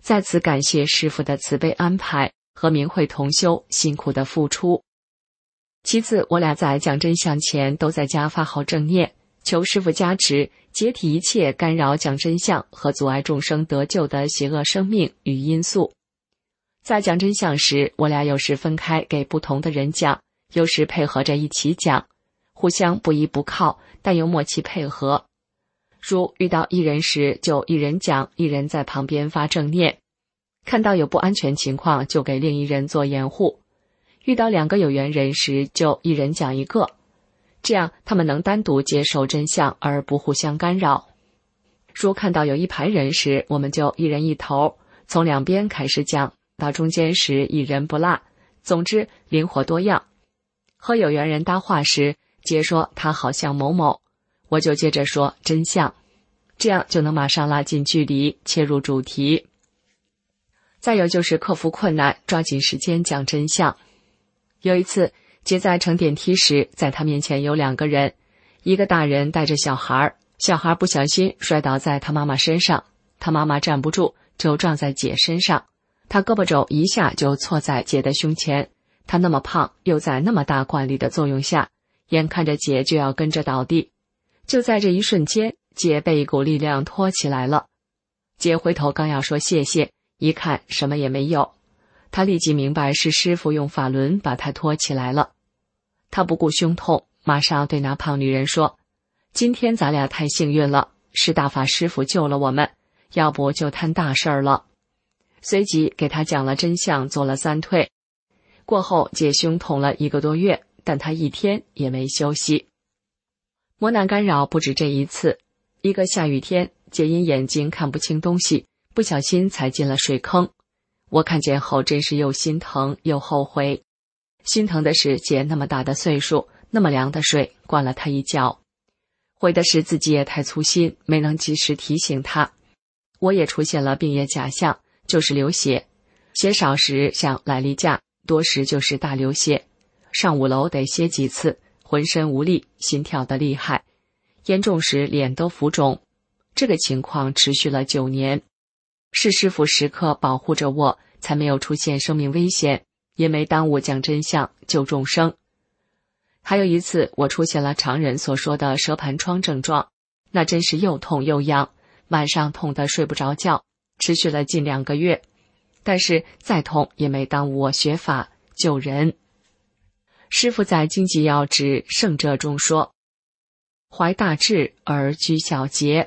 再次感谢师父的慈悲安排和明慧同修辛苦的付出。其次，我俩在讲真相前都在家发好正念，求师父加持，解体一切干扰讲真相和阻碍众生得救的邪恶生命与因素。在讲真相时，我俩有时分开给不同的人讲，有时配合着一起讲，互相不依不靠，但又默契配合。如遇到一人时，就一人讲，一人在旁边发正念；看到有不安全情况，就给另一人做掩护。遇到两个有缘人时，就一人讲一个，这样他们能单独接受真相而不互相干扰。如看到有一排人时，我们就一人一头，从两边开始讲，到中间时一人不落，总之灵活多样。和有缘人搭话时，接说他好像某某，我就接着说真相，这样就能马上拉近距离，切入主题。再有就是克服困难，抓紧时间讲真相。有一次，杰在乘电梯时，在他面前有两个人，一个大人带着小孩，小孩不小心摔倒在他妈妈身上，他妈妈站不住，就撞在姐身上，他胳膊肘一下就挫在姐的胸前，他那么胖，又在那么大惯力的作用下，眼看着姐就要跟着倒地。就在这一瞬间，姐被一股力量拖起来了。姐回头刚要说谢谢，一看什么也没有，他立即明白是师父用法轮把他拖起来了。他不顾胸痛，马上对那胖女人说，今天咱俩太幸运了，是大法师父救了我们，要不就摊大事儿了。随即给他讲了真相，做了三退。过后姐胸痛了一个多月，但他一天也没休息。磨难干扰不止这一次，一个下雨天，姐因眼睛看不清东西，不小心踩进了水坑。我看见后真是又心疼又后悔。心疼的是姐那么大的岁数，那么凉的水灌了她一脚；悔的是自己也太粗心，没能及时提醒她。我也出现了病业假象，就是流血，血少时像来例假，多时就是大流血，上五楼得歇几次，浑身无力，心跳得厉害，严重时脸都浮肿。这个情况持续了九年，是师父时刻保护着我，才没有出现生命危险，也没耽误讲真相救众生。还有一次，我出现了常人所说的蛇盘疮症状，那真是又痛又痒，晚上痛得睡不着觉，持续了近两个月，但是再痛也没耽误我学法救人。师父在经济要旨圣者中说，怀大志而居小节。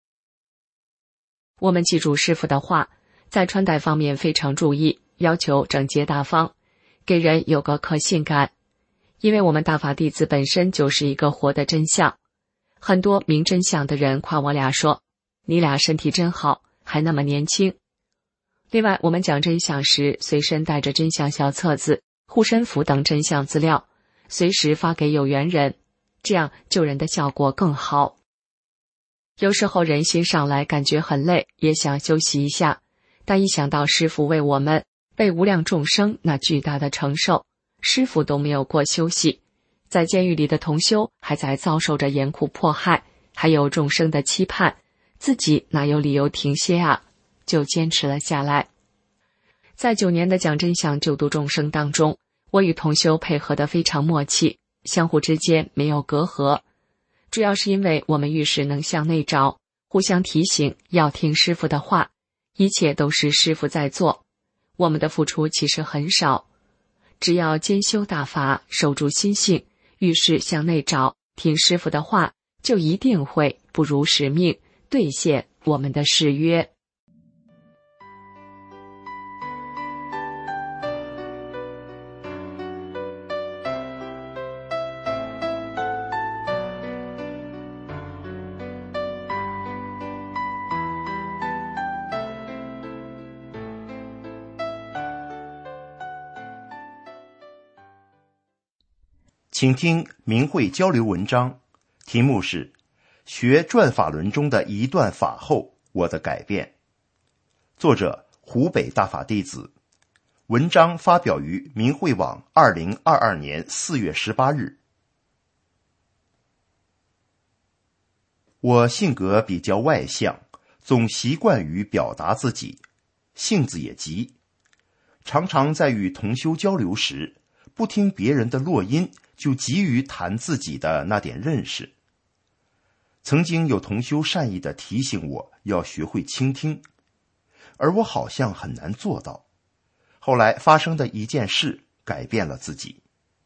我们记住师父的话，在穿戴方面非常注意，要求整洁大方，给人有个可信感。因为我们大法弟子本身就是一个活的真相，很多明真相的人夸我俩说，你俩身体真好，还那么年轻。另外，我们讲真相时，随身带着真相小册子、护身符等真相资料，随时发给有缘人，这样救人的效果更好。有时候人心上来感觉很累，也想休息一下，但一想到师父为我们为无量众生那巨大的承受，师父都没有过休息，在监狱里的同修还在遭受着严酷迫害，还有众生的期盼，自己哪有理由停歇啊，就坚持了下来。在九年的讲真相救度众生当中，我与同修配合得非常默契，相互之间没有隔阂，主要是因为我们遇事能向内找，互相提醒要听师父的话，一切都是师父在做，我们的付出其实很少。只要兼修大法，守住心性，遇事向内找，听师父的话，就一定会不辱使命，兑现我们的誓约。 请听明慧交流文章，题目是学转法轮中的一段法后我的改变，作者湖北大法弟子，文章发表于明慧网二零二二年四月十八日。我性格比较外向，总习惯于表达自己， 性子也急，常常在与同修交流时，不听别人的落音，就急于谈自己的那点认识。曾经有同修善意地提醒我要学会倾听，而我好像很难做到。后来发生的一件事改变了自己。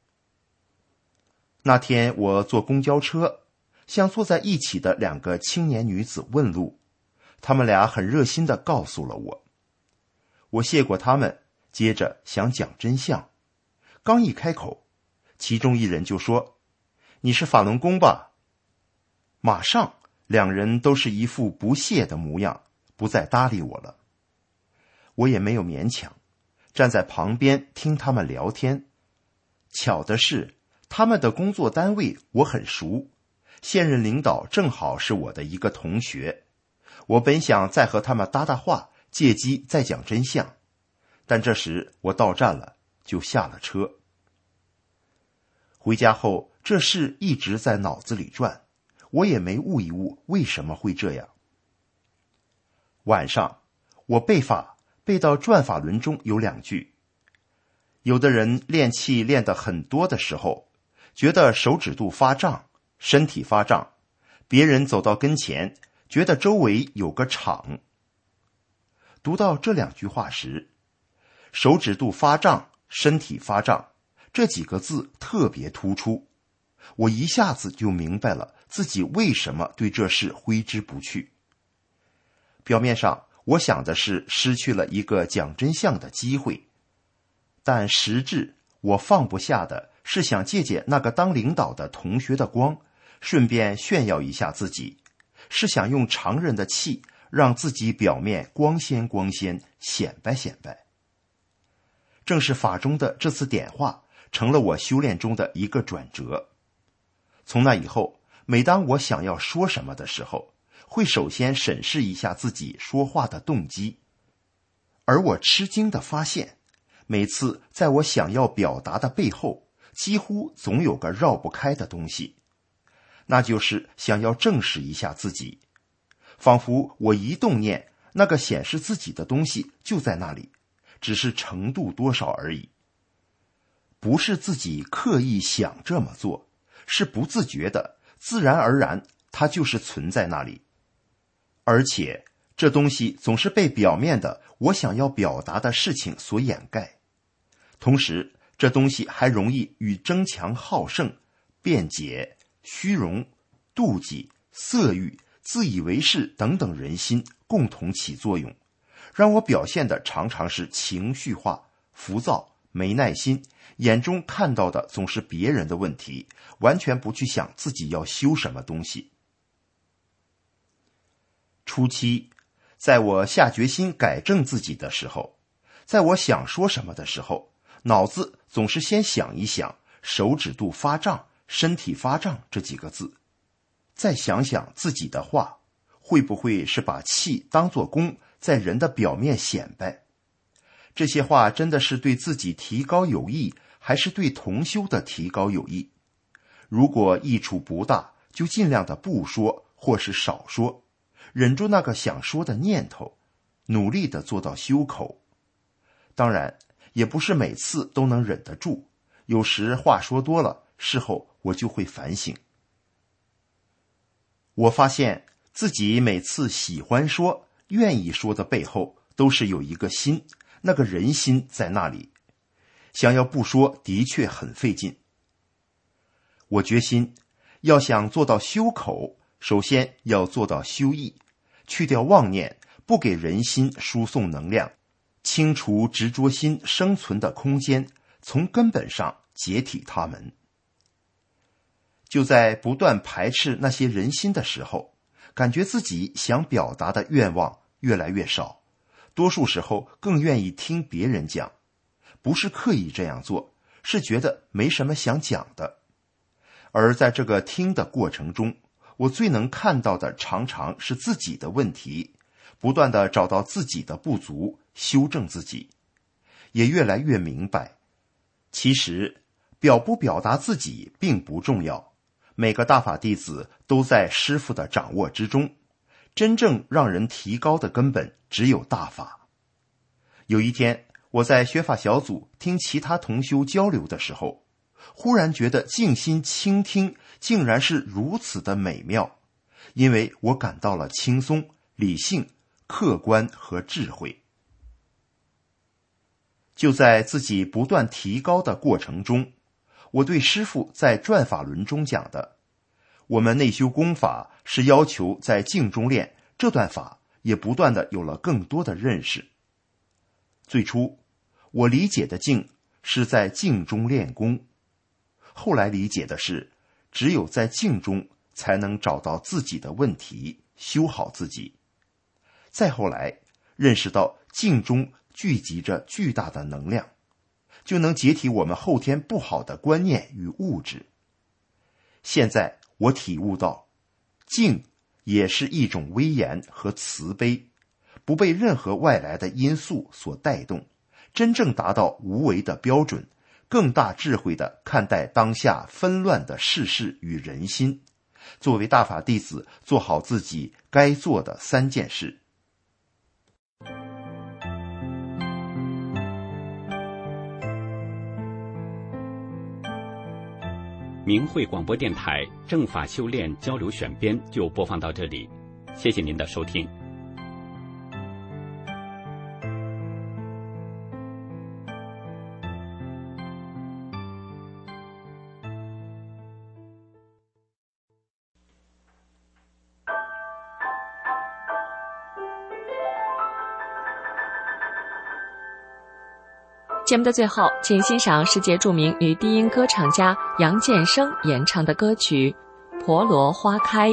那天我坐公交车，向坐在一起的两个青年女子问路，他们俩很热心地告诉了我。我谢过他们，接着想讲真相。刚一开口，其中一人就说：“你是法轮功吧？”马上两人都是一副不屑的模样，不再搭理我了。我也没有勉强，站在旁边听他们聊天。巧的是，他们的工作单位我很熟，现任领导正好是我的一个同学。我本想再和他们搭搭话，借机再讲真相，但这时我到站了，就下了车。回家后，这事一直在脑子里转，我也没悟一悟为什么会这样。晚上我背法，背到转法轮中有两句：有的人练气练得很多的时候，觉得手指肚发胀，身体发胀，别人走到跟前，觉得周围有个场。读到这两句话时，手指肚发胀，身体发胀，这几个字特别突出，我一下子就明白了自己为什么对这事挥之不去。表面上我想的是失去了一个讲真相的机会，但实质我放不下的是想借鉴那个当领导的同学的光，顺便炫耀一下自己，是想用常人的气让自己表面光鲜光鲜，显摆显摆。正是法中的这次点化，成了我修炼中的一个转折。从那以后，每当我想要说什么的时候，会首先审视一下自己说话的动机。而我吃惊地发现，每次在我想要表达的背后，几乎总有个绕不开的东西，那就是想要证实一下自己。仿佛我一动念，那个显示自己的东西就在那里，只是程度多少而已。不是自己刻意想这么做，是不自觉的，自然而然它就是存在那里。而且这东西总是被表面的我想要表达的事情所掩盖，同时这东西还容易与争强好胜、辩解、虚荣、妒忌、色欲、自以为是等等人心共同起作用，让我表现的常常是情绪化、浮躁、没耐心，眼中看到的总是别人的问题，完全不去想自己要修什么东西。初期，在我下决心改正自己的时候，在我想说什么的时候，脑子总是先想一想手指肚发胀、身体发胀这几个字，再想想自己的话，会不会是把气当作功，在人的表面显摆。这些话真的是对自己提高有益，还是对同修的提高有益？如果益处不大，就尽量的不说，或是少说，忍住那个想说的念头，努力的做到修口。当然也不是每次都能忍得住，有时话说多了，事后我就会反省。我发现自己每次喜欢说、愿意说的背后，都是有一个心，那个人心在那里。想要不说，的确很费劲。我决心，要想做到修口，首先要做到修意，去掉妄念，不给人心输送能量，清除执着心生存的空间，从根本上解体它们。就在不断排斥那些人心的时候，感觉自己想表达的愿望越来越少，多数时候更愿意听别人讲，不是刻意这样做，是觉得没什么想讲的。而在这个听的过程中，我最能看到的常常是自己的问题，不断地找到自己的不足，修正自己，也越来越明白，其实表不表达自己并不重要，每个大法弟子都在师父的掌握之中，真正让人提高的根本只有大法。 有一天，我在学法小组听其他同修交流的时候，忽然觉得静心倾听竟然是如此的美妙，因为我感到了轻松、理性、客观和智慧。就在自己不断提高的过程中，我对师父在转法轮中讲的，我们内修功法是要求在静中练，这段法也不断的有了更多的认识。最初我理解的静是在静中练功，后来理解的是只有在静中才能找到自己的问题，修好自己。再后来认识到静中聚集着巨大的能量，就能解体我们后天不好的观念与物质。现在我体悟到，静也是一种威严和慈悲，不被任何外来的因素所带动，真正达到无为的标准，更大智慧地看待当下纷乱的世事与人心，作为大法弟子，做好自己该做的三件事。 明慧广播电台正法修炼交流选编就播放到这里，谢谢您的收听。 节目的最后，请欣赏世界著名女低音歌唱家杨建生演唱的歌曲《婆罗花开》。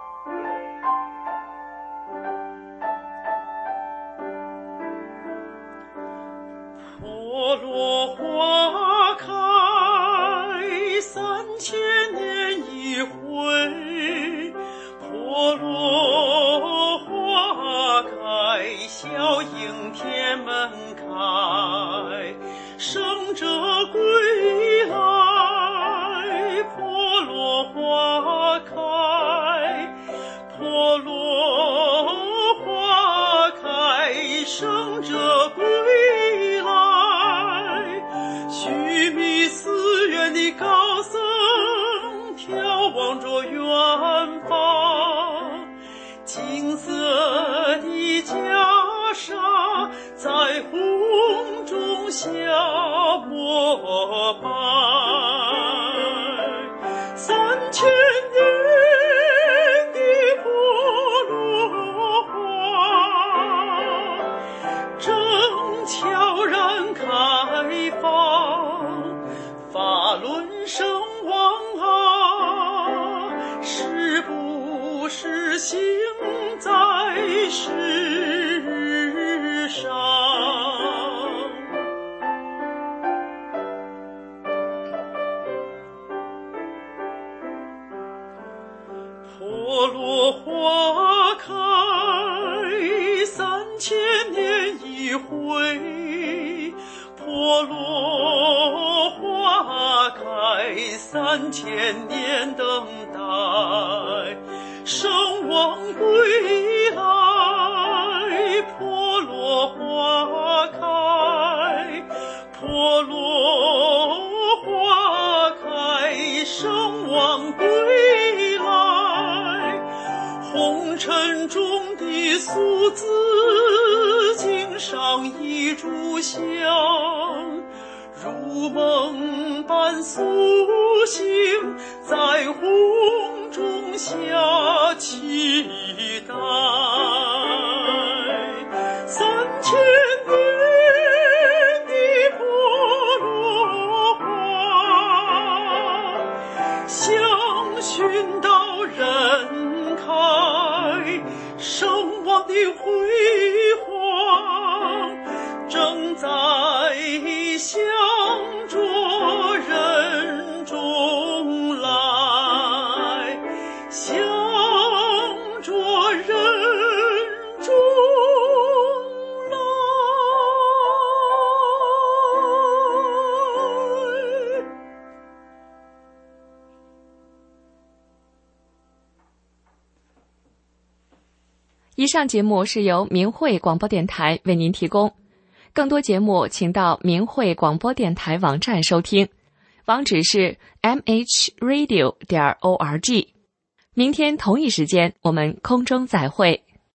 婆罗花开，三千年一回，婆罗花开，笑迎天门开，圣者归来，婆罗花开，婆罗花开，圣者归来，须弥寺院的高僧眺望着远方，金色的袈裟在红中下膜拜，三千年的婆罗花正悄然开放，法轮圣王啊，是不是行在世上？婆罗花开，三千年一回，婆罗花开，三千年等待，圣王归来，婆罗花开，婆罗花开，圣王归来，红尘中的俗子经上一炷香，如梦般苏醒，在红中下期待，三千年的婆罗花，香熏到人开，圣王的辉煌正在向着人中来，向着人中来。 以上节目是由明慧广播电台为您提供。 更多节目请到明慧广播电台网站收听，网址是 m h radio 点 org。明天同一时间我们空中再会。